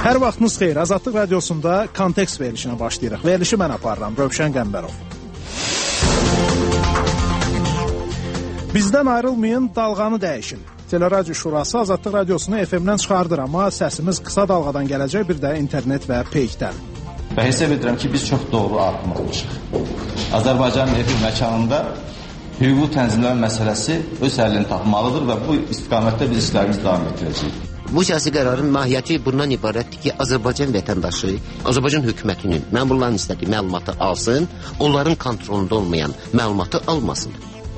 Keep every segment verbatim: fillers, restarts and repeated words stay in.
Hər vaxtınız xeyir. Azadlıq Radiosunda kontekst verilişinə başlayırıq. Verilişi mən aparıram, Rövşən Qəmbərov. Bizdən ayrılmayın, dalğanı dəyişin. Teleradio Şurası Azadlıq Radiosunu F M-dən çıxardır, amma səsimiz qısa dalğadan gələcək, bir də internet və peykdən. Və hesab edirəm ki, biz çox doğru addım atmışıq. Azərbaycanın efir məkanında hüquqi tənzimləmə məsələsi öz həllini tapmalıdır və bu istiqamətdə biz işlərimizi davam etdirəcəyik. Bu siyasi qərarın mahiyyəti bundan ibarətdir ki, Azərbaycan vətəndaşı, Azərbaycan hökumətinin məmurların istədiyi məlumatı alsın, onların kontrolunda olmayan məlumatı almasın.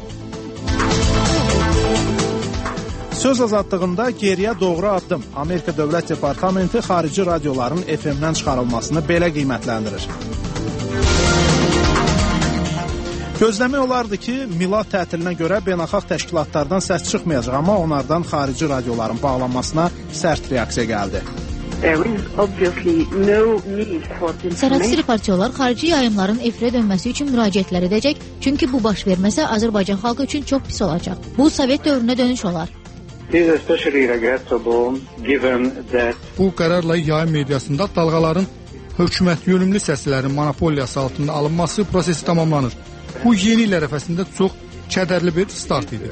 Söz azadlığında geriyə doğru addım. Amerika Dövlət Departamenti xarici radioların F M-dən çıxarılmasını belə qiymətləndirir. Gözləmək olardı ki, Milad tətilinə görə beynəlxalq təşkilatlardan səs çıxmayacaq, amma onlardan xarici radioların bağlanmasına sərt reaksiya gəldi. Sərhədsiz reportyorlar xarici yayımların efirə dönməsi üçün müraciətlər edəcək, çünki bu baş verməsə Azərbaycan xalqı üçün çox pis olacaq. Bu, Sovet dövrünə dönüş olar. Bu qərarla yayım mediasında dalğaların hökumət yönümlü səslərin monopoliyası altında alınması prosesi tamamlanır. Bu yeni il ərəfəsində çox kədərli bir start idi.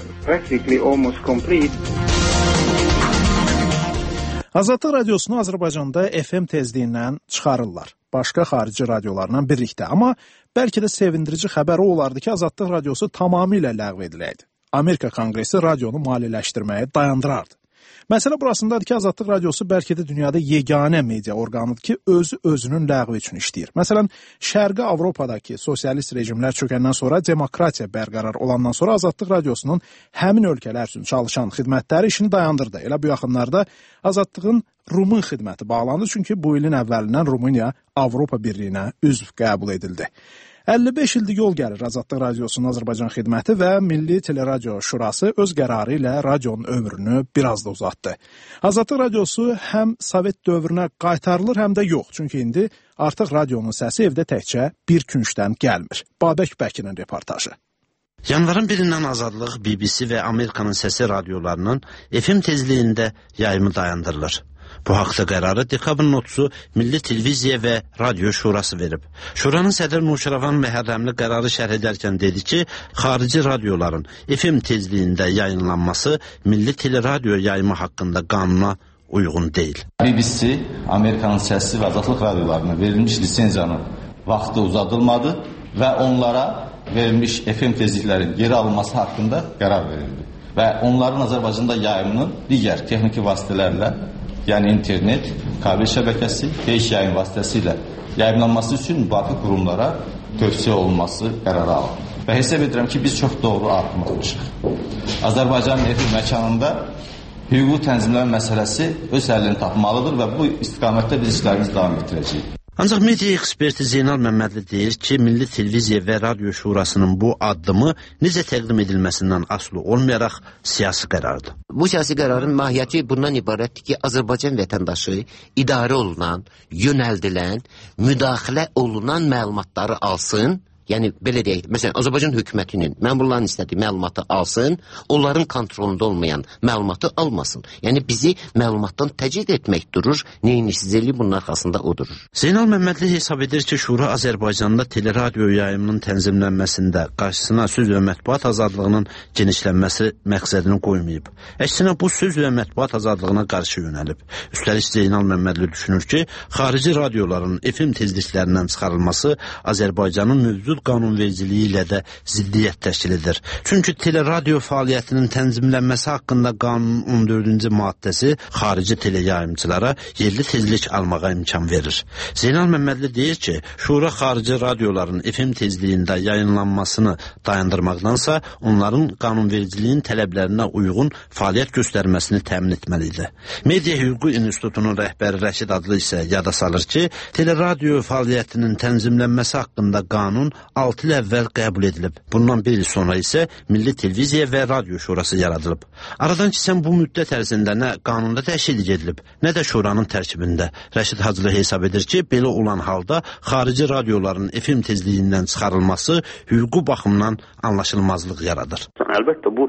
Azadlıq Radiosunu Azərbaycanda F M tezliyindən çıxarırlar. Başqa xarici radiolarla birlikdə. Amma bəlkə də sevindirici xəbər o olardı ki, Azadlıq Radiosu tamamilə ləğv ediləydi. Amerika Konqresi radionu maliyyələşdirməyi dayandırardı. Məsələ burasındadır ki, Azadlıq Radiosu bəlkə də dünyada yeganə media orqanıdır ki, özü özünün ləğvi üçün işləyir. Məsələn, Şərqi Avropadakı sosialist rejimlər çökəndən sonra, demokratiya bərqərar olandan sonra Azadlıq Radiosunun həmin ölkələr üçün çalışan xidmətləri işini dayandırdı. Elə bu yaxınlarda Azadlığın Rumun xidməti bağlandı, çünki bu ilin əvvəlindən Rumıniya Avropa Birliyinə üzv qəbul edildi. əlli beş ildir yol gəlir Azadlıq Radiosunun Azərbaycan xidməti və Milli Teleradio Şurası öz qərarı ilə radionun ömrünü biraz da uzatdı. Azadlıq Radiosu həm Sovet dövrünə qaytarılır, həm də yox. Çünki indi artıq radionun səsi evdə təkcə bir küncdən gəlmir. Babək Bəkirin reportajı. Yanvarın birindən Azadlıq, B B C və Amerikanın səsi radiolarının F M tezliyində yayımı dayandırılır. Bu haqda qərarı dekabrın otuzu Milli Televiziya və Radio Şurası verib. Şuranın sədr Nuşiravan Məhərrəmli qərarı şərh edərkən dedi ki, xarici radioların F M tezliyində yayınlanması Milli Teleradio yayımı haqqında qanuna uyğun deyil. B B C, Amerikanın səsi və Azadlıq radiolarına verilmiş lisenziyanın vaxtı uzadılmadı və onlara verilmiş F M tezliklərin geri alınması haqqında qərar verildi. Və onların Azərbaycanda yayımının digər texniki vasitələrlə, yəni internet, kabel şəbəkəsi, beş yayın vasitəsilə yayımlanması üçün müvafiq qurumlara tövsiyə olunması qərarı alındı. Və hesab edirəm ki, biz çox doğru addım atmışıq. Azərbaycanın efir məkanında hüquqi tənzimləmə məsələsi öz həllini tapmalıdır və bu istiqamətdə biz işlərimizi davam etdirəcəyik. Ancaq media eksperti Zeynal Məmmədli deyir ki, Milli Televiziya və Radio Şurasının bu addımı necə təqdim edilməsindən asılı olmayaraq siyasi qərardır. Bu siyasi qərarın mahiyyəti bundan ibarətdir ki, Azərbaycan vətəndaşı idarə olunan, yönəldilən, müdaxilə olunan məlumatları alsın. Yəni, belə deyək, məsələn, Azərbaycan hökumətinin məmurların istədiyi məlumatı alsın, onların kontrolunda olmayan məlumatı almasın. Yəni, bizi məlumatdan təcrid etmək durur, neyinisizliyi bunun arxasında o durur. Zeynal Məmmədli hesab edir ki, Şura Azərbaycanda teleradio yayımının tənzimlənməsində qarşısına söz və mətbuat azadlığının genişlənməsi məqsədini qoymayıb. Əksinə, bu söz və mətbuat azadlığına qarşı yönəlib. Üstəlik Zeynal Məmmədli düşünür ki, xarici radioların F M tezliklərindən çıxarılması Azərbaycanın mövcud qanunvericiliyi ilə də ziddiyyət təşkil edir. Çünki teleradio fəaliyyətinin tənzimlənməsi haqqında qanunun on dördüncü maddəsi xarici teleyayımçılara yerli tezlik almağa imkan verir. Zeynal Məmmədli deyir ki, Şura xarici radioların F M tezliyində yayınlanmasını dayandırmaqdansa, onların qanunvericiliyin tələblərinə uyğun fəaliyyət göstərməsini təmin etməlidir. Media Hüququ İnstitutunun rəhbəri Rəşid Adlı isə yada salır ki, teleradio fəaliyyətinin tənzimlənməsi haqqında qanun altı il əvvəl qəbul edilib. Bundan bir il sonra isə Milli Televiziya və Radio Şurası yaradılıb. Aradan keçən bu müddət ərzində nə qanunda dəyişiklik edilib, nə də şuranın tərkibində. Rəşid Hacılı hesab edir ki, belə olan halda xarici radioların F M tezliyindən çıxarılması hüquqi baxımdan anlaşılmazlıq yaradır. Əlbəttə bu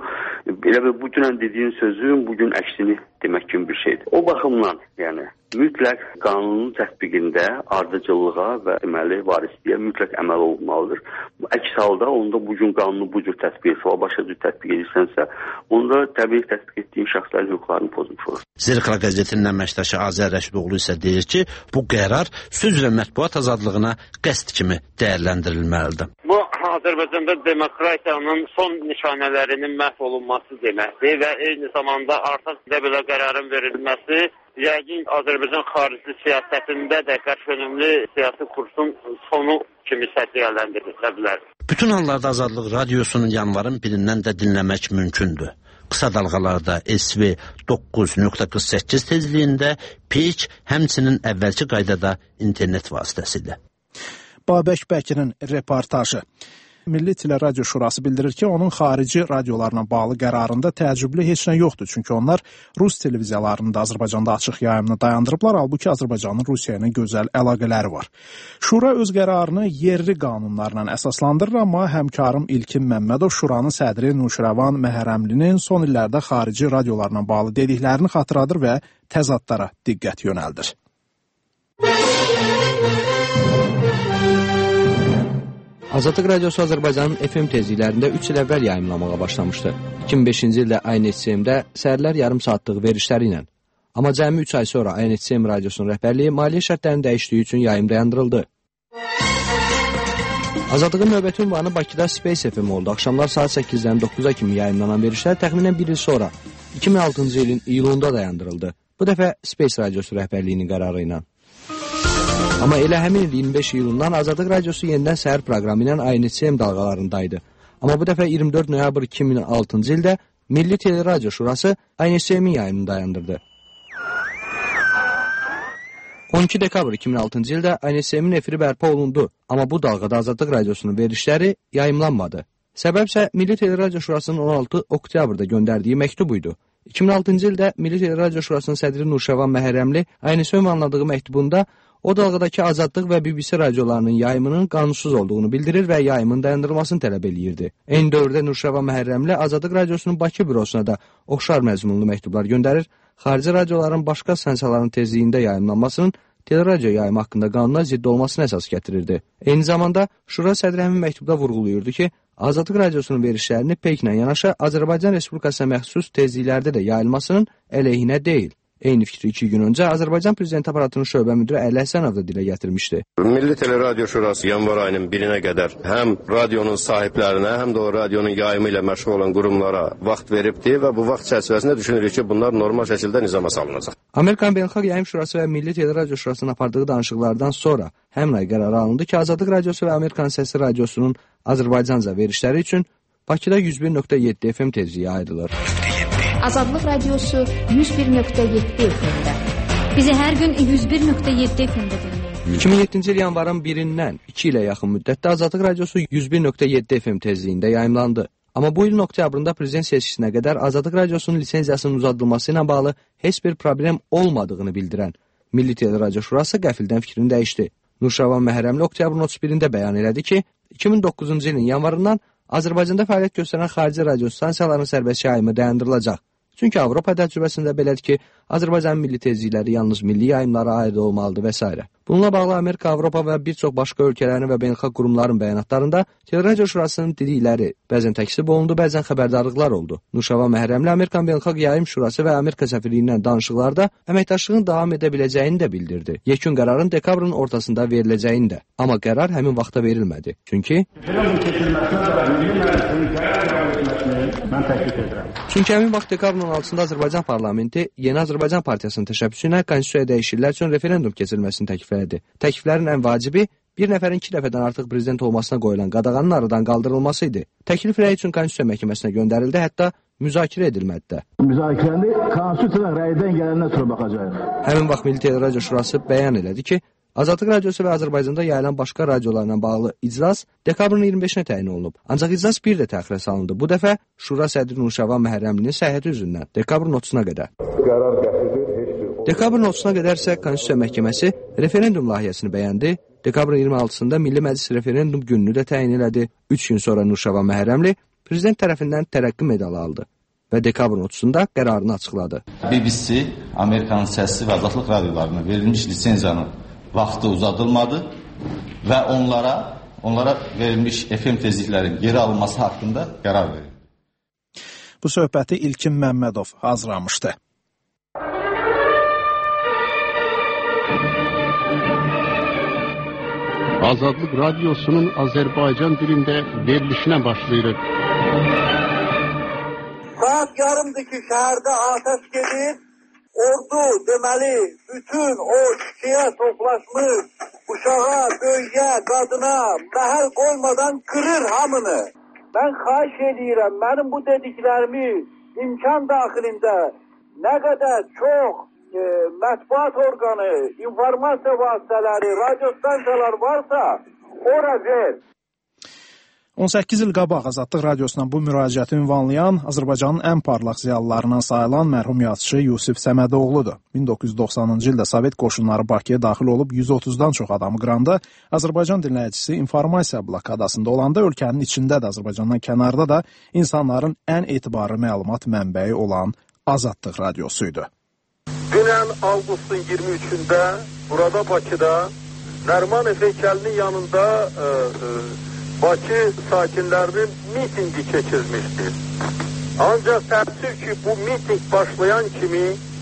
Elə bir bu günən dediyin sözün bugün əksini demək kimi bir şeydir. O baxımdan, yəni mütləq qanunun tətbiqində ardıcıllığa və deməli varisliyə mütləq əməl olunmalıdır. Əks halda onda bu gün qanunu bu cür tətbiq etsə, başqa cür tətbiq edirsənsə, onda təbii tətbiq etdiyin şəxslərin hüquqlarını pozmuş olur. Zirqla qəzetinin əməkdaşı Azər Rəşidoğlu isə deyir ki, bu qərar söz və mətbuat azadlığına qəsd kimi dəyərləndirilməlidir. Bu Azərbaycanda demokratiyanın son nişanələrinin məhv olunması deməkdir və eyni zamanda artıq belə qərarın verilməsi yəqin Azərbaycan xarici siyasətində də qəşönümlü siyasi kursun sonu kimi səciyyələndirilə bilər. Bütün hallarda Azadlıq Radiosunun yanvarın birindən də dinləmək mümkündür. Qısa dalğalarda S V doqquz nöqtə qırx səkkiz tezliyində, Pitch həmçinin əvvəlki qaydada internet vasitəsilə. Babək Bəkirin reportajı. Milli Teleradio Şurası bildirir ki, onun xarici radiolarla bağlı qərarında təəccüblü heç nə yoxdur. Çünki onlar Rus televiziyalarının da Azərbaycanda açıq yayımını dayandırıblar, halbuki Azərbaycanın Rusiya ilə gözəl əlaqələri var. Şura öz qərarını yerli qanunlarla əsaslandırır, amma həmkarım İlkin Məmmədov Şuranın sədri Nuşirəvan Məhərrəmlinin son illərdə xarici radiolarla bağlı dediklərini xatırladır və təzadlara diqqət yönəldir. Azadlıq Radiosu Azərbaycanın F M tezliklərində üç il əvvəl yayımlamağa başlamışdı. iki min beşinci ildə A N H M-də səhərlər yarım saatlıq verişləri ilə. Amma cəmi üç ay sonra A N H M radiosunun rəhbərliyi maliyyə şərtlərinin dəyişdiyi üçün yayım dayandırıldı. Azadlığın növbəti ünvanı Bakıda Space F M oldu. Axşamlar saat səkkizdən doqquza kimi yayımlanan verişlər təxminən bir il sonra iki min altıncı ilin iyulunda dayandırıldı. Bu dəfə Space Radiosu rəhbərliyinin qərarı ilə. Amma elə həmin il iyirmi beş iyulundan Azadlıq Radiosu yenidən səhər proqramı ilə A N H M dalğalarındaydı. Amma bu dəfə iyirmi dörd noyabr iki min altıncı ildə Milli Teleradio Şurası A N H M-in yayımını dayandırdı. on iki dekabr iki min altıncı ildə A N H M-in efiri bərpa olundu, amma bu dalğada Azadlıq Radiosunun verişləri yayımlanmadı. Səbəb isə Milli Teleradio Şurasının on altı oktyabrda göndərdiyi məktub idi. iki min altıncı ildə Milli Teleradio Şurasının sədri Nuşirəvan Məhərrəmli A N H M anladığı məktubunda o dalğadakı Azadlıq və B B C radiolarının yayımının qanunsuz olduğunu bildirir və yayımın dayandırılmasını tələb eləyirdi. Eyni dövrdə Nuşirəvan Məhərrəmli Azadlıq Radiosunun Bakı bürosuna da oxşar məzmunlu məktublar göndərir, xarici radioların başqa stansiyaların tezliyində yayımlanmasının teleradio yayımı haqqında qanuna zidd olmasına əsas gətirirdi. Eyni zamanda Şura sədri həmin məktubda vurğulayırdı ki, Azadlıq Radiosunun verişlərini Pekinlə yanaşı Azərbaycan Respublikasına məxsus tezliklərdə də yayılmasının əleyhinə deyil. Eyni fikri iki gün öncə Azərbaycan Prezidenti aparatının şöbə müdiri Əli Həsənov da dilə gətirmişdi. Milli Teleradio Şurası yanvar ayının birinə qədər həm radionun sahiblərinə, həm də o radionun yayımı ilə məşğul olan qurumlara vaxt veribdir və bu vaxt çərçivəsində düşünürük ki, bunlar normal şəkildə nizama salınacaq. Amerikan Beynəlxalq Yayım Şurası və Milli Teleradio Şurasının apardığı danışıqlardan sonra həmin ay qərarı alındı ki, Azadlıq Radiosu və Amerikan Səsi Radiosunun Azərbaycanca verişləri üçün Bakıda yüz bir nöqtə yeddi F M tezliyi ayrılır. Azadlıq Radiosu yüz bir nöqtə yeddi F M-də. Bizi hər gün yüz bir nöqtə yeddi F M-də dinləyin. iki min yeddinci il yanvarın birindən iki ilə yaxın müddətdə Azadlıq Radiosu yüz bir nöqtə yeddi F M tezliyində yayımlandı. Amma bu ilin oktyabrında prezident seçkisinə qədər Azadlıq Radiosunun lisenziyasının uzadılması ilə bağlı heç bir problem olmadığını bildirən Milli Teleradio Şurası qəfildən fikrini dəyişdi. Nuşirəvan Məhərrəmli oktyabrın otuz birində bəyan elədi ki, iki min doqquzuncu ilin yanvarından Azərbaycanda fəaliyyət göstərən xarici radio stansiyalarının sərbəst yayımı dayandırılacaq. Çünki Avropa təcrübəsində belədir ki, Azərbaycanın milli tezlikləri yalnız milli yayımlara aid olmalıdır və s. Bununla bağlı Amerika, Avropa və bir çox başqa ölkələrin və beynəlxalq qurumların bəyanatlarında Teleradio Şurasının dedikləri bəzən təksib olundu, bəzən xəbərdarlıqlar oldu. Nuşirəvan Məhərrəmli Amerikan Beynəlxalq Yayım Şurası və Amerika səfirliyi ilə danışıqlarda əməkdaşlığın davam edə biləcəyini də bildirdi. Yekun qərarın dekabrın ortasında veriləcəyini də. Amma qərar həmin vaxta verilmədi. Çünki Çünki həmin vaxt dekabrın on altısında Azərbaycan parlamenti Yeni Azərbaycan Partiyasının təşəbbüsü ilə konstitusiyaya dəyişikliklər üçün referendum keçirilməsini təklif etdi. Təkliflərin ən vacibi bir nəfərin iki dəfədən artıq prezident olmasına qoyulan qadağanın aradan qaldırılması idi. Təklif rəy üçün Konstitusiya Məhkəməsinə göndərildi, hətta müzakirə edilmədi də. Müzakirəni Konstitusiya rəydən gələnə sonra baxacağıq. Həmin vaxt Milli Teleradio Şurası bəyan elədi ki, Azadlıq Radiosu və Azərbaycanda yayılan başqa radiolarla bağlı iclas dekabrın iyirmi beşinə təyin olunub. Ancaq iclas bir də təxirə salındı. Bu dəfə Şura sədri Nuşirəvan Məhərrəmlinin səhhəti üzündən dekabrın otuzuna qədər. Qərar gətirir, heç bir... Dekabrın otuzuna qədər isə Konstitusiya Məhkəməsi referendum layihəsini bəyəndi. Dekabrın iyirmi altısında Milli Məclis referendum gününü də təyin elədi. üç gün sonra Nuşirəvan Məhərrəmli prezident tərəfindən tərəqqi medalı aldı. və dekabrın otuzunda qərarını açıqladı. B B C, Amerikanın səsi və azadlıq radiolarına verilmiş lisenziyanın vaxtı uzadılmadı və onlara onlara verilmiş F M tezliklərin geri alınması haqqında qərar verildi. Bu söhbəti İlkin Məmmədov hazırlamışdı. Azadlıq Radiosunun Azərbaycan dilində verilişinə başlayırıq. Saat yarımdır ki, şəhərdə atəş gedir. Ordu deməli, bütün o kişiyə toplaşmış, uşağa, böyüyə, qadına, məhəl qoymadan qırır hamını. Mən xahiş edirəm, mənim bu dediklərimi imkan daxilində nə qədər çox e, mətbuat orqanı, informasiya vasitələri, radyo stansiyalar varsa, ora ver. on səkkiz il qabaq Azadlıq Radiosuna bu müraciəti ünvanlayan Azərbaycanın ən parlaq ziyalılarından sayılan mərhum yazıçı Yusif Səmədoğludur. min doqquz yüz doxsanıncı ildə Sovet qoşunları Bakıya daxil olub yüz otuzdan çox adamı qıranda Azərbaycan dinləyicisi informasiya blokadasında olanda ölkənin içində də Azərbaycandan kənarda da insanların ən etibarlı məlumat mənbəyi olan Azadlıq Radiosuydu. Dünən avqustun iyirmi üçündə burada Bakıda Nərmanov heykəlinin yanında e, e, Bakı sakinlərinin mitingi keçirilmişdir. Ancaq təəssüf ki, bu miting başlayan kimi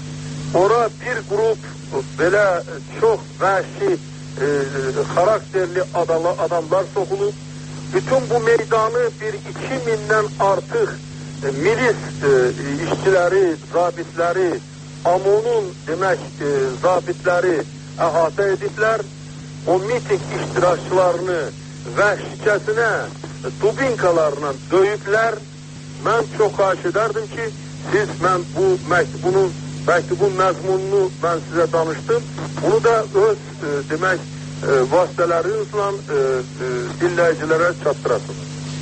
ora bir qrup belə çox vəhşi e, xarakterli adala, adamlar soxulub. Bütün bu meydanı bir iki mindən artıq e, milis e, işçiləri, zabitləri, A M O-nun demək e, zabitləri əhatə ediblər. O miting iştirakçılarını vəhşicəsinə dubinkalarla döyüblər. Mən çox xahiş edərdim ki, siz mən bu məktubun, məktubun məzmununu mən sizə danışdım. Bunu da öz e, demək e, vasitələrinizlə e, e, dinləyicilərə çatdırasınız.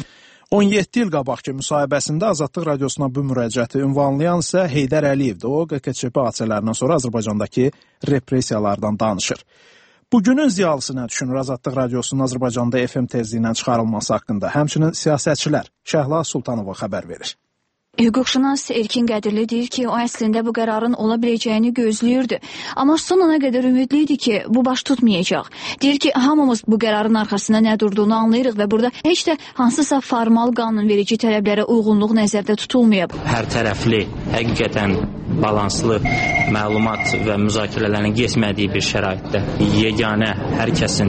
on yeddi il qabaqki müsahibəsində Azadlıq Radiosuna bu müraciəti ünvanlayan isə Heydər Əliyevdir. O, Q K Ç P hadisələrindən sonra Azərbaycandakı repressiyalardan danışır. Bugünün ziyalısı nə düşünür Azadlıq Radiosunun Azərbaycanda F M tezliyindən çıxarılması haqqında? Həmçinin siyasətçilər Şəhla Sultanova xəbər verir. Hüquqşünas Erkin Qədirli deyir ki, o əslində bu qərarın ola biləcəyini gözləyirdi. Amma son ana qədər ümidli idi ki, bu baş tutmayacaq. Deyir ki, hamımız bu qərarın arxasında nə durduğunu anlayırıq və burada heç də hansısa formal qanunverici tələblərə uyğunluq nəzərdə tutulmayıb. Hər tərəfli, həqiqətən balanslı məlumat və müzakirələrin getmədiyi bir şəraitdə yeganə hər kəsin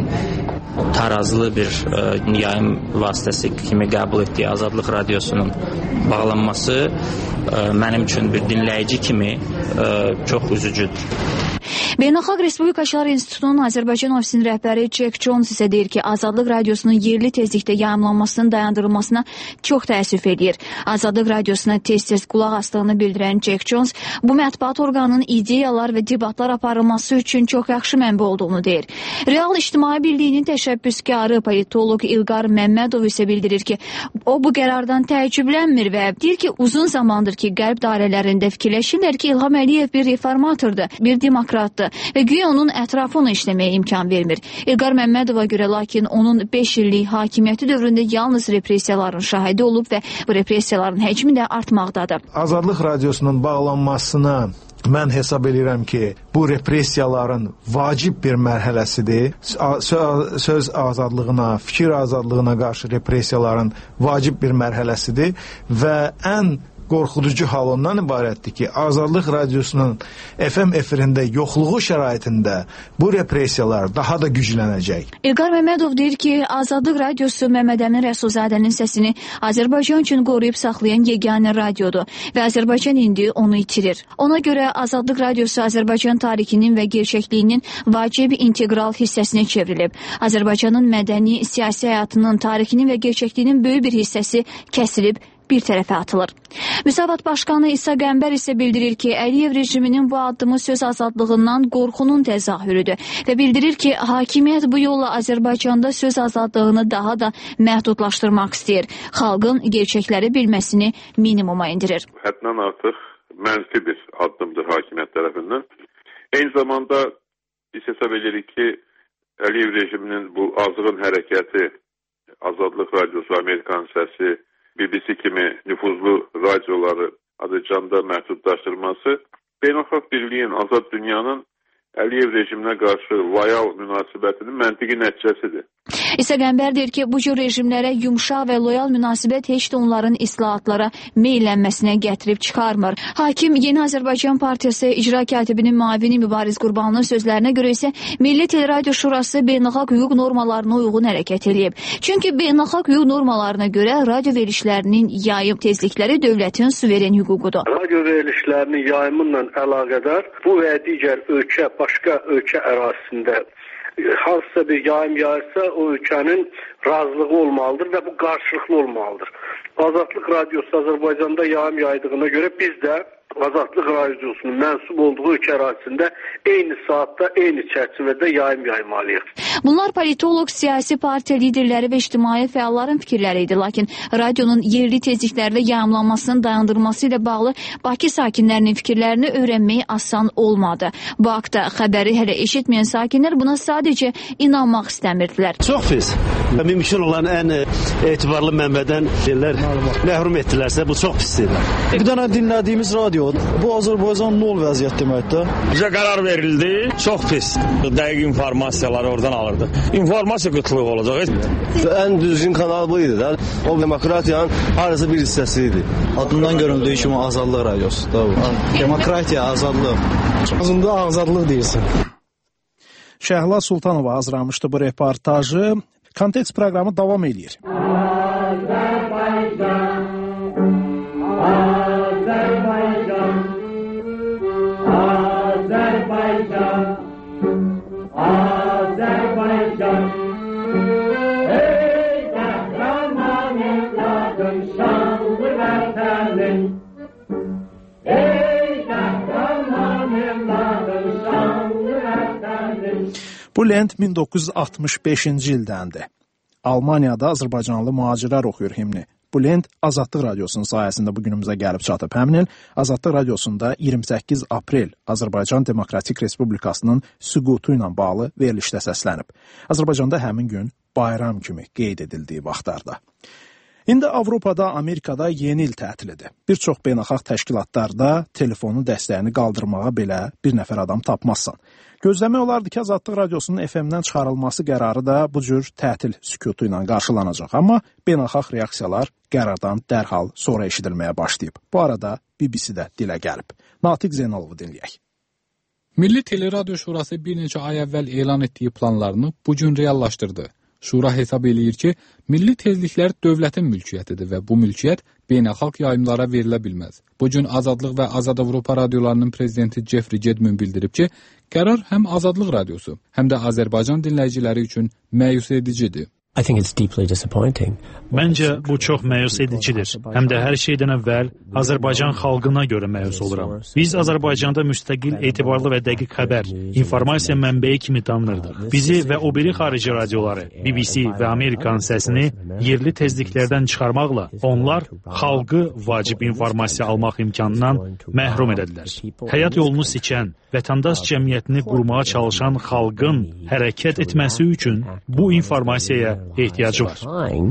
tarazlı bir e, yayım vasitəsi kimi qəbul etdiyi Azadlıq Radiosunun bağlanması e, mənim üçün bir dinləyici kimi e, çox üzücüdür. Beynəlxalq Respublikaçılar İnstitutunun Azərbaycan ofisinin rəhbəri Jack Jones isə deyir ki, Azadlıq Radiosunun yerli tezlikdə yayımlanmasının dayandırılmasına çox təəssüf edir. Azadlıq Radiosuna tez-tez qulaq asdığını bildirən Jack Jones, bu mətbuat orqanının ideyalar və debatlar aparılması üçün çox yaxşı mənbə olduğunu deyir. Real İctimai Birliyinin təşəbbüskarı politoloq İlqar Məmmədov isə bildirir ki, o bu qərardan təəccüblənmir və deyir ki, uzun zamandır ki, qərb dairələrində fikirləşirlər ki, İlham Əliyev bir reformatordur, bir demokratdır və güya onun ətrafına işləməyə imkan vermir. İlqar Məmmədova görə lakin onun beş illik hakimiyyəti dövründə yalnız repressiyaların şahidi olub və bu repressiyaların həcmi də artmaqdadır. Azadlıq Radiosunun bağlanmasına mən hesab edirəm ki, bu repressiyaların vacib bir mərhələsidir. Söz azadlığına, fikir azadlığına qarşı repressiyaların vacib bir mərhələsidir və ən qorxuducu hal ondan ibarətdir ki, Azadlıq Radiosunun F M efirində yoxluğu şəraitində bu repressiyalar daha da güclənəcək. İlqar Məmmədov deyir ki, Azadlıq Radiosu Məmməd Əmin Rəsulzadənin səsini Azərbaycan üçün qoruyub saxlayan yeganə radiodur və Azərbaycan indi onu itirir. Ona görə Azadlıq Radiosu Azərbaycan tarixinin və gerçəkliyinin vacib integral hissəsinə çevrilib. Azərbaycanın mədəni, siyasi həyatının, tarixinin və gerçəkliyinin böyük bir hissəsi kəsilib, bir tərəfə atılır. Müsavat Başkanı İsa Qəmbər isə bildirir ki, Əliyev rejiminin bu addımı söz azadlığından qorxunun təzahürüdür və bildirir ki, hakimiyyət bu yolla Azərbaycanda söz azadlığını daha da məhdudlaşdırmaq istəyir. Xalqın gerçəkləri bilməsini minimuma indirir. Həddən artıq mənfi bir addımdır hakimiyyət tərəfindən. Eyni zamanda biz hesab edirik ki, Əliyev rejiminin bu azğın hərəkəti, Azadlıq Radiosu, Amerikan səsi, B B C kimi nüfuzlu radioları Azərbaycanda məhdudlaşdırması beynəlxalq birliyin, azad dünyanın Əliyev rejiminə qarşı loyal münasibətinin məntiqi nəticəsidir. İsa Qəmbər deyir ki, bu cür rejimlərə yumşaq və loyal münasibət heç də onların islahatlara meylənməsinə gətirib çıxarmır. Hakim Yeni Azərbaycan Partiyası icra katibinin müavini Mübariz Qurbanlının sözlərinə görə isə Milli Teleradio Şurası beynəlxalq hüquq normalarına uyğun hərəkət edib. Çünki beynəlxalq hüquq normalarına görə radio verilişlərinin yayım tezlikləri dövlətin suveren hüququdur. Radio verilişlərinin yayımıyla əlaqədar bu və digər ölkə, başqa ölkə ərazisində hansısa bir yayım yayırsa o ölkənin razılığı olmalıdır və bu qarşılıqlı olmalıdır. Azadlıq Radiosu Azərbaycanda yayım yaydığına görə biz də Azadlıq Radiosunun mənsub olduğu ölkə ərazisində eyni saatda, eyni çərçivədə yayım yaymalıyıq. Bunlar politolog, siyasi partiya liderləri və ictimai fəalların fikirləri idi. Lakin radionun yerli tezliklərlə yayımlanmasının dayandırılması ilə bağlı Bakı sakinlərinin fikirlərini öyrənmək asan olmadı. Bu haqda xəbəri hələ eşitməyən sakinlər buna sadəcə inanmaq istəmirdilər. Çox pis. Mümkün olan ən etibarlı mənbədən məhrum etdilərsə bu çox pisdir. Bir dənə dinlədiyimiz radio bu Azərbaycan nol vəziyyət deməkdir. Bizə qərar verildi, çox pis. Dəqiq informasiyaları oradan alırdı. İnformasiya qıtlığı olacaq. Ən düzgün kanal bu idi. O demokratiyanın harası bir hissəsi idi. Adından görüldüyü kimi Azadlıq Radiosu. Demokratiya, azadlıq. Azında azadlıq deyirsən. Şəhla Sultanova hazırlamışdı bu reportajı. Kontekst proqramı davam edir. Azərbaycan, Azərbaycan, Azərbaycan, Azərbaycan. Ey qəhrəman evladım, şanlı vətənim. Ey qəhrəman evladım, şanlı vətənim. Bu lent min doqquz yüz altmış beşinci ildəndir. Almaniyada Azərbaycanlı mühacirlər oxuyur himni. Bu lent Azadlıq Radiosunun sayəsində bugünümüzə gəlib çatıb. Həmin il Azadlıq Radiosunda iyirmi səkkiz aprel Azərbaycan Demokratik Respublikasının süqutu ilə bağlı verilişdə səslənib. Azərbaycanda həmin gün bayram kimi qeyd edildiyi vaxtlarda. İndi Avropada, Amerikada yeni il tətilidir. Bir çox beynəlxalq təşkilatlarda telefonun dəstəyini qaldırmağa belə bir nəfər adam tapmazsan. Gözləmək olardı ki, Azadlıq Radiosunun F M-dən çıxarılması qərarı da bu cür tətil sükutu ilə qarşılanacaq. Amma beynəlxalq reaksiyalar qərardan dərhal sonra eşidilməyə başlayıb. Bu arada B B C-də dilə gəlib. Natiq Zeynalovu dinləyək. Milli Teleradio Şurası bir neçə ay əvvəl elan etdiyi planlarını bu gün reallaşdırdı. Şura hesab eləyir ki, milli tezliklər dövlətin mülkiyyətidir və bu mülkiyyət beynəlxalq yayımlara verilə bilməz. Bu gün Azadlıq və Azad Avropa radiolarının prezidenti Jeffrey Gedmin bildirib ki, qərar həm Azadlıq Radiosu, həm də Azərbaycan dinləyiciləri üçün məyus edicidir. Məncə bu çox məyus edicidir. Həm də hər şeydən əvvəl Azərbaycan xalqına görə məyus oluram. Biz Azərbaycanda müstəqil, etibarlı və dəqiq xəbər, informasiya mənbəyi kimi tanınırdıq. Bizi və o biri xarici radioları, B B C və Amerikanın səsini yerli tezliklərdən çıxarmaqla onlar xalqı vacib informasiya almaq imkanından məhrum edədilər. Həyat yolunu seçən, vətəndaş cəmiyyətini qurmağa çalışan xalqın hərəkət etməsi üçün bu informasiyaya ehtiyacı var.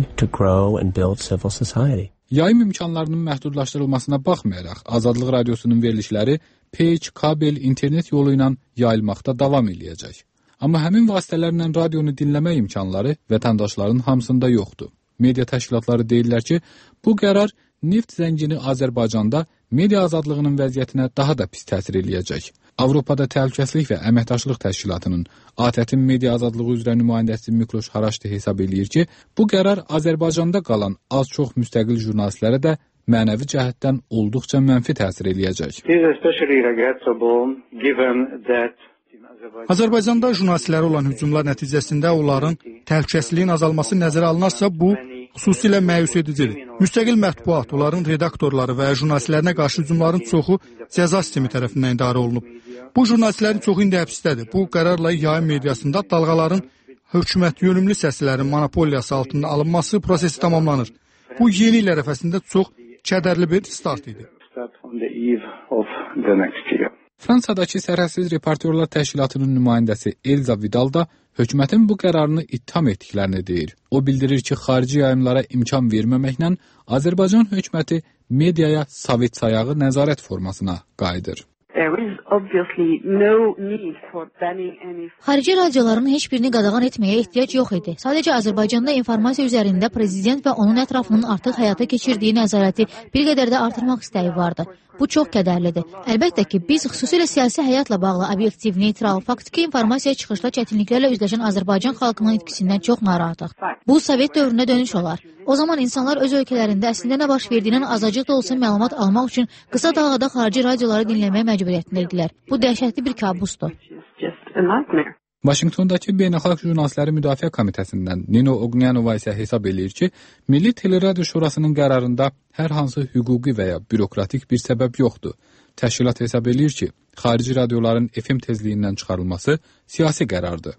Yayım imkanlarının məhdudlaşdırılmasına baxmayaraq, Azadlıq Radiosunun verilişləri peyk, kabel, internet yolu ilə yayılmaqda davam eləyəcək. Amma həmin vasitələrlə radionu dinləmə imkanları vətəndaşların hamısında yoxdur. Media təşkilatları deyirlər ki, bu qərar neft zəngini Azərbaycanda media azadlığının vəziyyətinə daha da pis təsir eləyəcək. Avropada Təhlükəsizlik və Əməkdaşlıq Təşkilatının A T Ə T-in media azadlığı üzrə nümayəndəsi Mikloş Haraşdi hesab eləyir ki, bu qərar Azərbaycanda qalan az-çox müstəqil jurnalistlərə də mənəvi cəhətdən olduqca mənfi təsir eləyəcək. Azərbaycanda jurnalistlərə olan hücumlar nəticəsində onların təhlükəsizliyin azalması nəzərə alınarsa, bu xüsusilə məyus edicidir. Müstəqil mətbuat, onların redaktorları və jurnalistlərinə qarşı hücumların çoxu cəza sistemi tərəfindən idarə olunub. Bu jurnalistlərin çoxu indi həbsdədir. Bu qərarla yayım mediasında dalğaların hökumət yönümlü səslərin monopoliyası altında alınması prosesi tamamlanır. Bu yeni il ərəfəsində çox kədərli bir start idi. Fransadakı Sərhədsiz Reportyorlar Təşkilatının nümayəndəsi Elza Vidal da hökumətin bu qərarını ittiham etdiklərini deyir. O bildirir ki, xarici yayımlara imkan verməməklə Azərbaycan hökuməti mediaya sovet sayağı nəzarət formasına qayıdır. Xarici radioların heç birini qadağan etməyə ehtiyac yox idi. Sadəcə Azərbaycanda informasiya üzərində prezident və onun ətrafının artıq həyata keçirdiyi nəzarəti bir qədər də artırmaq istəyi vardı. Bu çox kədərlidir. Əlbəttə ki, biz xüsusilə siyasi həyatla bağlı obyektiv, neytral, faktiki informasiya çıxışda çətinliklərlə üzləşən Azərbaycan xalqının itkisindən çox narahatıq. Bu Sovet dövrünə dönüş olar. O zaman insanlar öz ölkələrində əslində nə baş verdiyindən azacıq da olsa məlumat almaq üçün qısa dalğada xarici radioları dinləməyə məcburiyyətində idilər. Bu dəhşətli bir kabusdur. Vaşinqtondakı Beynəlxalq Jurnalistləri Müdafiə Komitəsindən Nino Ognyanova isə hesab eləyir ki, Milli Teleradio Şurasının qərarında hər hansı hüquqi və ya bürokratik bir səbəb yoxdur. Təşkilat hesab eləyir ki, xarici radioların F M tezliyindən çıxarılması siyasi qərardır.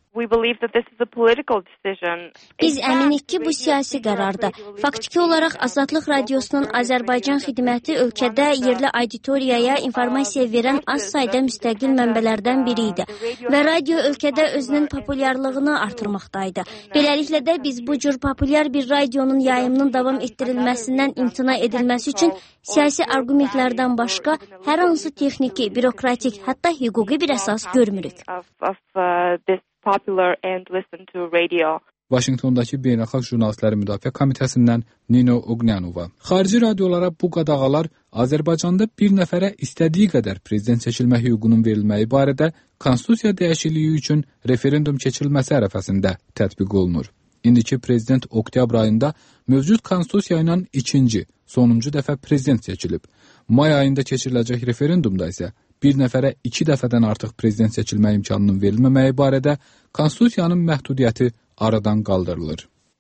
Biz əminik ki, bu siyasi qərardır. Faktiki olaraq Azadlıq Radiosunun Azərbaycan xidməti ölkədə yerli auditoriyaya informasiya verən az sayda müstəqil mənbələrdən biri idi və radio ölkədə özünün populyarlığını artırmaqdaydı. Beləliklə də biz bu cür populyar bir radionun yayımının davam etdirilməsindən imtina edilməsi üçün siyasi argumentlərdən başqa hər hansı texniki, bürokratik, hətta hüquqi bir əsas görmürük. Vaşinqtondakı Beynəlxalq Jurnalistləri Müdafiə Komitəsindən Nino Ognyanova. Xarici radiolara bu qadağalar Azərbaycanda bir nəfərə istədiyi qədər prezident seçilmə hüququnun verilməyi barədə konstitusiya dəyişikliyi üçün referendum keçirilməsi ərəfəsində tətbiq olunur. İndiki prezident oktyabr ayında mövcud konstitusiya ilə ikinci, sonuncu dəfə prezident seçilib. May ayında keçiriləcək referendumda isə bir nəfərə iki dəfədən artıq prezident seçilmə imkanının verilməməyi barədə konstitusiyanın məhdudiyyəti aradan qaldırılır.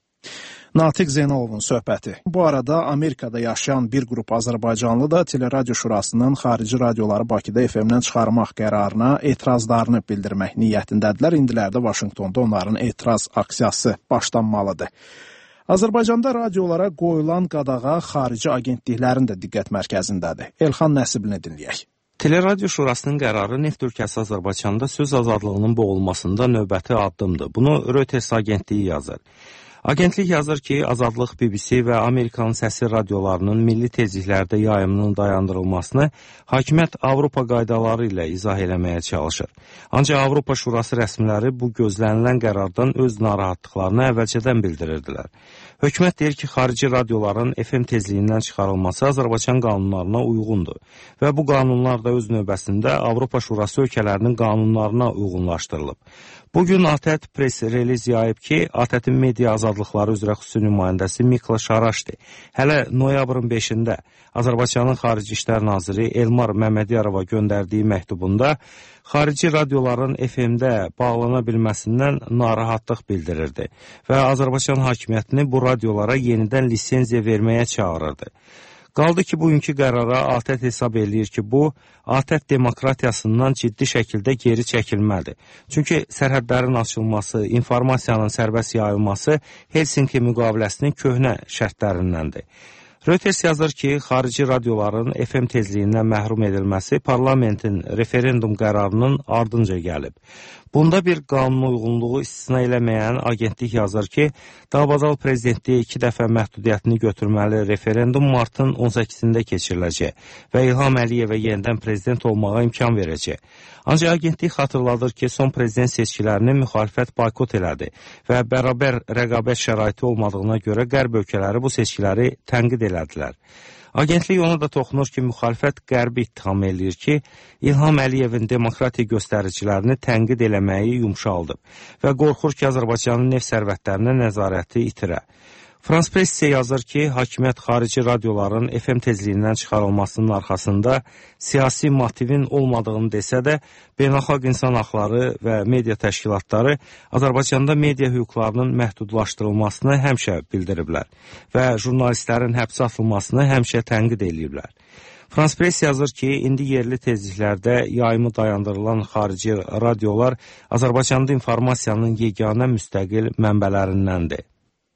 Natiq Zeynalovun söhbəti. Bu arada Amerikada yaşayan bir qrup Azərbaycanlı da Teleradio Şurasının xarici radioları Bakıda F M-dən çıxarmaq qərarına etirazlarını bildirmək niyyətindədirlər. İndilərdə Vaşinqtonda onların etiraz aksiyası başlanmalıdır. Azərbaycanda radiolara qoyulan qadağa xarici agentliklərin də diqqət mərkəzindədir. Elxan Nəsibini dinləyək. Teleradio Şurasının qərarı neft ölkəsi Azərbaycanda söz azadlığının boğulmasında növbəti addımdır. Bunu Reuters agentliyi yazır. Agentlik yazır ki, Azadlıq, B B C və Amerikanın səsi radiolarının milli tezliklərdə yayımının dayandırılmasını hakimiyyət Avropa qaydaları ilə izah eləməyə çalışır. Ancaq Avropa Şurası rəsmiləri bu gözlənilən qərardan öz narahatlıqlarını əvvəlcədən bildirirdilər. Hökumət deyir ki, xarici radioların F M tezliyindən çıxarılması Azərbaycan qanunlarına uyğundur və bu qanunlar da öz növbəsində Avropa Şurası ölkələrinin qanunlarına uyğunlaşdırılıb. Bugün A T E T press reliz yayıb ki, A T E T-in media azadlıqları üzrə xüsusi nümayəndəsi Mikla Şaraşdi hələ noyabrın beşində Azərbaycanın Xarici İşlər Naziri Elmar Məmmədiyarova göndərdiyi məktubunda xarici radioların F M-də bağlana bilməsindən narahatlıq bildirirdi və Azərbaycan hakimiyyətini bu radiolara yenidən lisenziya verməyə çağırırdı. Qaldı ki, bugünkü qərara A T E T hesab eləyir ki, bu, A T E T demokratiyasından ciddi şəkildə geri çəkilməlidir. Çünki sərhədlərin açılması, informasiyanın sərbəst yayılması Helsinki müqaviləsinin köhnə şərtlərindəndir. Reuters yazır ki, xarici radioların F M tezliyindən məhrum edilməsi parlamentin referendum qərarının ardınca gəlib. Bunda bir qanun uyğunluğu istisna eləməyən agentlik yazır ki, Dağbadal prezidentliyə iki dəfə məhdudiyyətini götürməli referendum martın on səkkizində keçiriləcək və İlham Əliyevə yenidən prezident olmağa imkan verəcək. Ancaq agentlik xatırladır ki, son prezident seçkilərini müxalifət boykot elədi və bərabər rəqabət şəraiti olmadığına görə qərb ölkələri bu seçkiləri tənqid elədilər. Agentlik ona da toxunur ki, müxalifət qərbi ittiham eləyir ki, İlham Əliyevin demokratiya göstəricilərini tənqid eləməyi yumşaldıb və qorxur ki, Azərbaycanın neft sərvətlərinə nəzarəti itirə. Frans Press isə yazır ki, hakimiyyət xarici radioların F M tezliyindən çıxarılmasının arxasında siyasi motivin olmadığını desə də, beynəlxalq insan haqları və media təşkilatları Azərbaycanda media hüquqlarının məhdudlaşdırılmasını həmişə bildiriblər və jurnalistlərin həbsə atılmasını həmişə tənqid ediblər. Frans Press yazır ki, indi yerli tezliklərdə yayımı dayandırılan xarici radiolar Azərbaycanda informasiyanın yeganə müstəqil mənbələrindəndir.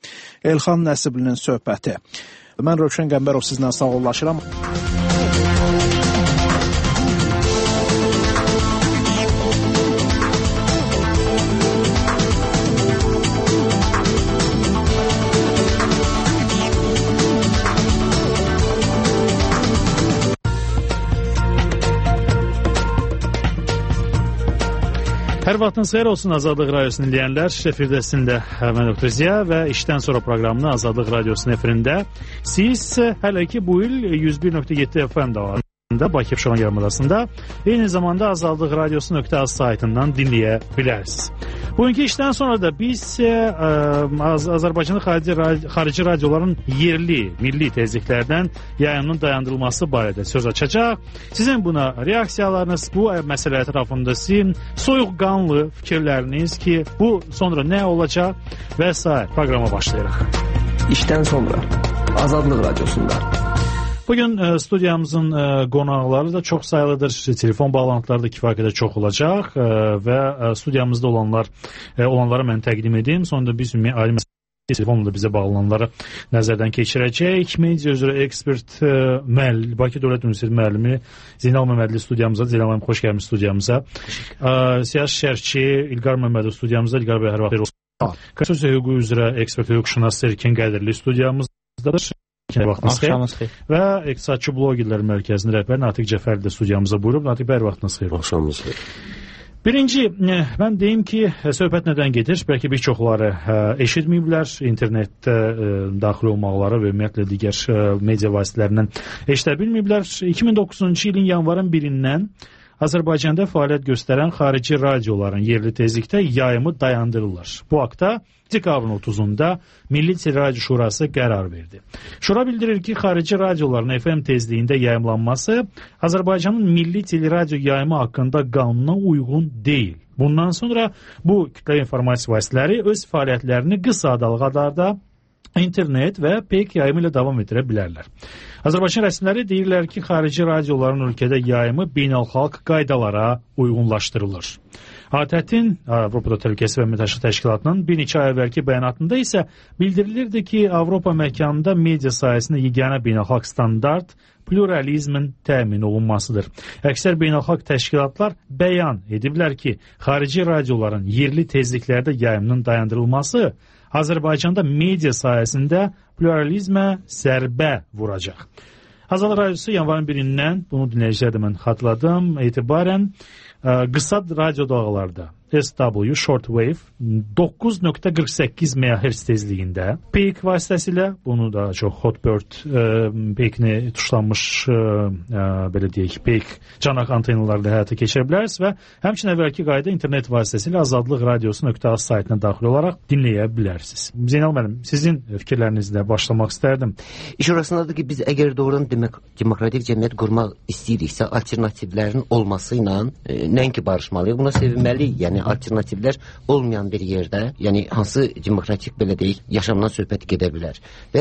Elxan Nəsiblinin söhbəti. Mən Rövşən Qəmbərov sizlə sağollaşıram. Hər vaxtınız xeyir olsun Azadlıq Radiosunun dinləyənlər. Efirdəsində mən Doktor Ziya və işdən sonra proqramını Azadlıq Radiosunun efirində siz hələ ki bu il yüz bir nöqtə yeddi F M davasında Bakı Şoran yarımadasında eyni zamanda azadlıq radiosu nöqtə az saytından dinləyə bilərsiniz. Bugünkü işdən sonra da biz ə, Az Azərbaycanın xarici, xarici radioların yerli, milli tezliklərdən yayımının dayandırılması barədə söz açacaq. Sizin buna reaksiyalarınız, bu məsələ ətrafında sizin soyuqqanlı fikirləriniz ki, bu sonra nə olacaq və s. proqrama başlayırıq. İşdən sonra Azadlıq Radiosunda. Bugün e, studiyamızın e, qonaqları da çox sayılıdır. Telefon bağlantıları da kifayət qədər çox olacaq e, və e, studiyamızda olanlar e, olanları mən təqdim edeyim. Sonra da biz ali məsələ telefonla da bizə bağlananları nəzərdən keçirəcək. Media üzrə ekspert e, müəllim, Bakı Dövlət Universiteti müəllimi Zeynal Məmmədli studiyamıza. Zeynal müəllim, xoş gəlmisiniz studiyamıza. E, siyasi şərhçi İlqar Məmmədov studiyamızda. İlqar bəy, hər vaxt xeyir olsun. Konstitusiya hüququ üzrə ekspert hüquqşünas Erkin Qədirli studiyamızdadır. Axşamınız xeyir. Və İqtisadçı Blogerlər Mərkəzinin rəhbəri Natiq Cəfərli də studiyamıza buyurub. Natiq bəy, hər vaxtınız xeyir. Axşamınız xeyir. Birinci, mən deyim ki, söhbət nədən gedir? Bəlkə bir çoxları eşitməyiblər, internetdə daxil olmaqları və ümumiyyətlə digər media vasitələrindən eşidə bilməyiblər. iki min doqquzuncu ilin yanvarın birindən Azərbaycanda fəaliyyət göstərən xarici radioların yerli tezlikdə yayımı dayandırırlar. Bu haqda dekabrın otuzunda Milli Teleradio Şurası qərar verdi. Şura bildirir ki, xarici radioların F M tezliyində yayımlanması Azərbaycanın milli teleradio yayımı haqqında qanuna uyğun deyil. Bundan sonra bu kütləvi informasiya vasitələri öz fəaliyyətlərini qısa dalğalarda internet və peyk yayımı ilə davam etdirə bilərlər. Azərbaycan rəsmiləri deyirlər ki, xarici radioların ölkədə yayımı beynəlxalq qaydalara uyğunlaşdırılır. A T Ə T-in, Avropa Təhlükəsizlik və Əməkdaşlıq Təşkilatının bir neçə ay əvvəlki bəyanatında isə bildirilirdi ki, Avropa məkanında media sayəsində yeganə beynəlxalq standart pluralizmin təmin olunmasıdır. Əksər beynəlxalq təşkilatlar bəyan ediblər ki, xarici radioların yerli tezliklərdə yayımının dayandırılması Azərbaycanda media sayəsində pluralizmə sərbə vuracaq. Azadlıq Radiosu yanvarın birindən, bunu dinləyicilərdə mən xatırladım, etibarən ə, qısa radio dalğalarda S W Shortwave doqquz nöqtə qırx səkkiz megahertz tezliyində peyk vasitəsilə, bunu da çox Hotbird ə, peykini tuşlanmış ə, ə, belə deyək, peyk canaq antenalarda həyata keçirə bilərsiniz və həmçinin əvvəlki qayda internet vasitəsilə azadlıq radiosu nöqtə az saytına daxil olaraq dinləyə bilərsiniz. Zeynal müəllim, sizin fikirlərinizlə başlamaq istərdim. İş orasındadır ki, biz əgər doğrudan demək, demokratik cəmiyyət qurmaq istəyiriksə, alternativlərin olması ilə e, nəinki barışmalıyıq, buna sevinməliyik. Yəni alternativlər olmayan bir yerdə, yəni hansı demokratik belə deyək, yaşamdan söhbət gedə bilər. Və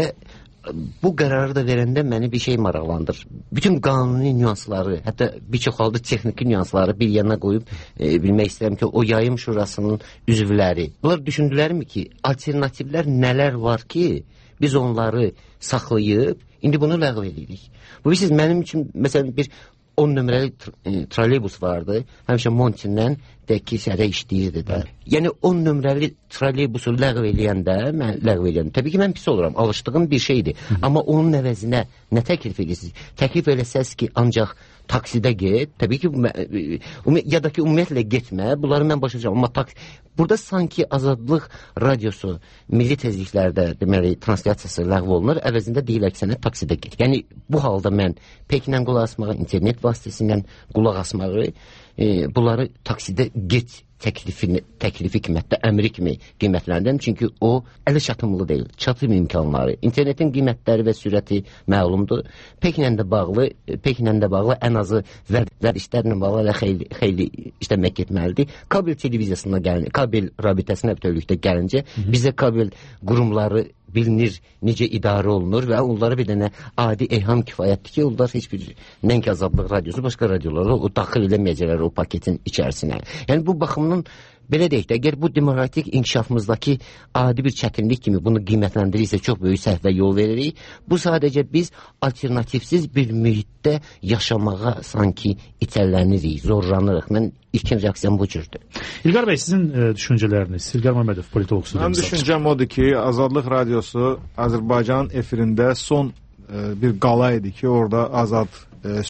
bu qərarı da verəndə məni bir şey maraqlandır. Bütün qanuni nüansları, hətta bir çox halda texniki nüansları bir yana qoyub e, bilmək istəyirəm ki, o yayım şurasının üzvləri. Bunlar düşündülərmi ki, alternativlər nələr var ki, biz onları saxlayıb, indi bunu ləğv edirik. Bu, siz mənim üçün, məsələn, bir on nömrəli trolleybus vardı. Həmişə Montindən dəki sərə işləyirdi də. Yəni on nömrəli trolleybusu ləğv eləyəndə, mən ləğv eləyəndə, təbii ki, mən pis oluram. Alışdığım bir şeydir. Hı. Amma onun əvəzinə nə təklif edirsiniz? Təklif eləsəz ki, ancaq taksidə get, təbii ki, ya da ki, ümumiyyətlə getmə, bunları mən başa düşürəm. Amma taksi... Burada sanki Azadlıq Radiosu milli tezliklərdə, deməli, translyasiyası ləğv olunur, əvəzində deyirlər ki, sənə taksidə get. Yəni, bu halda mən peklə qulaq asmağı, internet vasitəsindən qulaq asmağı, e, bunları taksidə get təklifi, təklifi qiymətdə, əmri kimi qiymətləndirəm. Çünki o ələ çatımlı deyil, çatım imkanları. İnternetin qiymətləri və sürəti məlumdur. Peklə də bağlı, peklə də bağlı ən azı vərdişlərlə bağlı xeyli, xeyli işləmək getməlidir. Kabel televiziyasına gəlinir, kabel rabitəsinə bütövlükdə gəlincə, bizə kabel qurumları bilinir, necə idarə olunur və onlara bir dənə adi eyham kifayətdir ki, onlar heç bir nəinki Azadlıq Radiosu, başqa radioları o daxil eləməyəcəklər o paketin içərisinə. Yəni bu baxımdan belə deyək də, əgər bu demokratik inkişafımızdakı adi bir çətinlik kimi bunu qiymətləndirirsə çox böyük səhvə yol veririk. Bu sadəcə biz alternativsiz bir mühitdə yaşamağa sanki itələnirik, zorlanırıq. Mən ilkin reaksiyam bu cürdür. İlqar bəy, sizin e, düşüncələriniz, İlqar Məmmədov, politolog studiyamız. Mənim düşüncəm odur ki, Azadlıq Radiosu Azərbaycan efirində son e, bir qala idi ki, orada azad e,